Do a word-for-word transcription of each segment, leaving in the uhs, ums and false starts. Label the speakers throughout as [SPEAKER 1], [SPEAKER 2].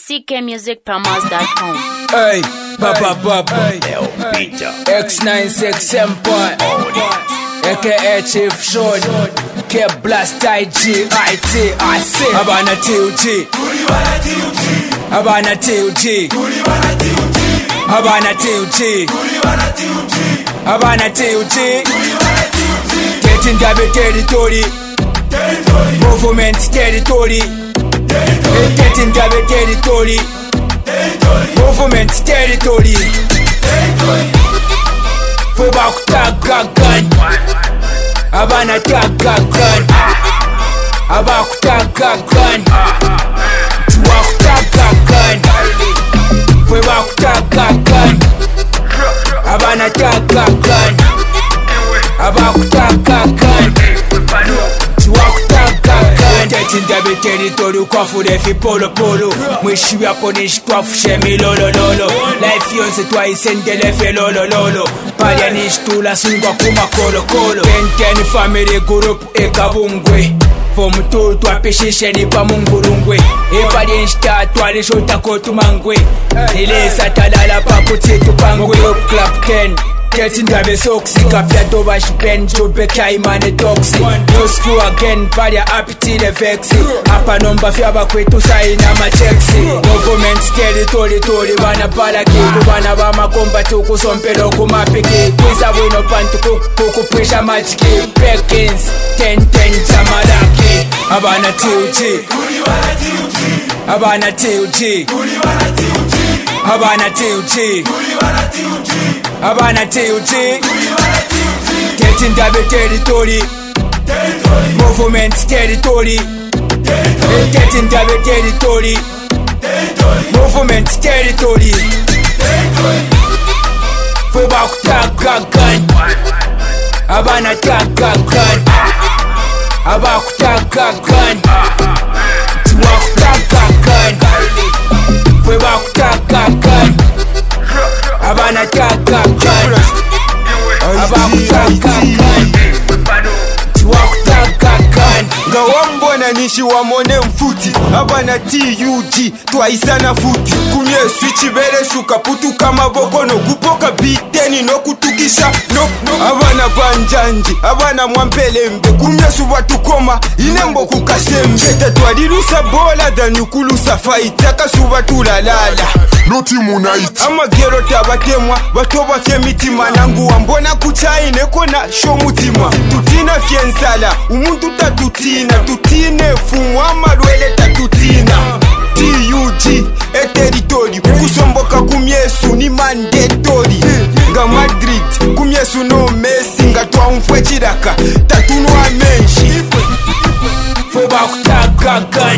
[SPEAKER 1] c k music promos dot com.
[SPEAKER 2] Hey, Baba Baba, X nine six Empire, aka Chief Sean, K Blast I G I T I C. Abana T U G, Abana T U G, Abana T U G, Abana T U G. Getting the territory, movement territory. Getting the territory, movement territory. For back tag gun, Abana tag gun, Abak tag gun, Tuak tag gun, for back tag gun, Abana tag gun, Abak tag gun, Tuak tag gun. Getting the territory, kwafu refi polo polo. Mwishi wako nishi kwafu shemi lolo lolo. Life yonse twa isendele fe lolo lolo. Palia nishi tula sungwa kuma kolo kolo. Ten ten family group eka bungwe. Fomu tu twapishishe nipa mungurungwe. Epalia nishi tatu alishota kotu mangwe. Nilesa talala papu titu pangwe. Group club ten. Getting the besoksi kapya doba shipen jobe kaimane toxi. No screw again palia apiti the vexi. Hapa nomba fyaba kwetu saina machexi. Movement territory tori bana pala kiku bana bama komba tuku sompelo kumapiki. Kwisa wino pantu kuku pressure machiki. Pekins ten ten chamalaki. Abana T U G, Abana T U G, Abana T U G, Abana T U G. Getting the territory, movement territory. Getting the territory, movement territory. For back tag gun, Abana tag gun, Abak tag gun, Tuak tag gun, for back tag gun, Abana tag gun, Abak tag gun, Tuak tag gun.
[SPEAKER 3] Gawambo na nishi wa mone mfuti Abana T U G twaisana futi. Kumye switchi bere shuka putu kama boko no kupoka biteni no kutukisha no, no. Abana banjanji, abana mwampelembe. Kumye suwa tukoma, inembo kukasembe. Tetwadilusa bola danyukulusa fight. Taka suwa tulalala
[SPEAKER 4] Noti munait
[SPEAKER 3] ama gero tabatemwa batoba fye mitima nangu wambona kuchai neko na show mutima. Tutina fiensala umuntu tatutina. Tutine fumwa malwele tatutina. T U G e territory kusomboka kumyesu ni mandatory. Nga Madrid kumyesu no Messi. Nga twamfwe chiraka tatunwa menshi.
[SPEAKER 2] For back tag gun,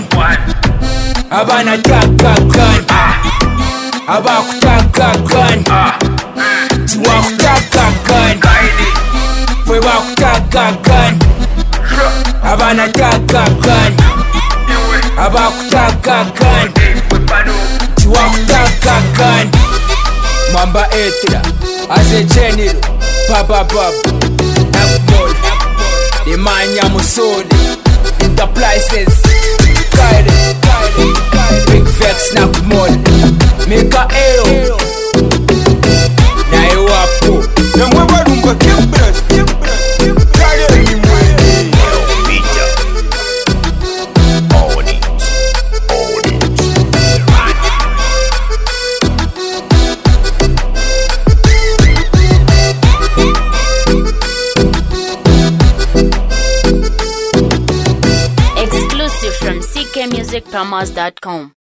[SPEAKER 2] Abana tag gun, Abak tag gun, Tuak tag gun, for back tag gun, Abana tag gun, Abak tag gun, Tuak tag gun. Mamba etra, ase general, Baba Baba, Nakbol, the manya musodi, enterprises, guide, guide, big vex Nakmol, make a aero, na iwapo,
[SPEAKER 3] na mweba rumba kibras, kibras, kibras. Kare ni mwene
[SPEAKER 1] Exclusive from c k music promos dot com.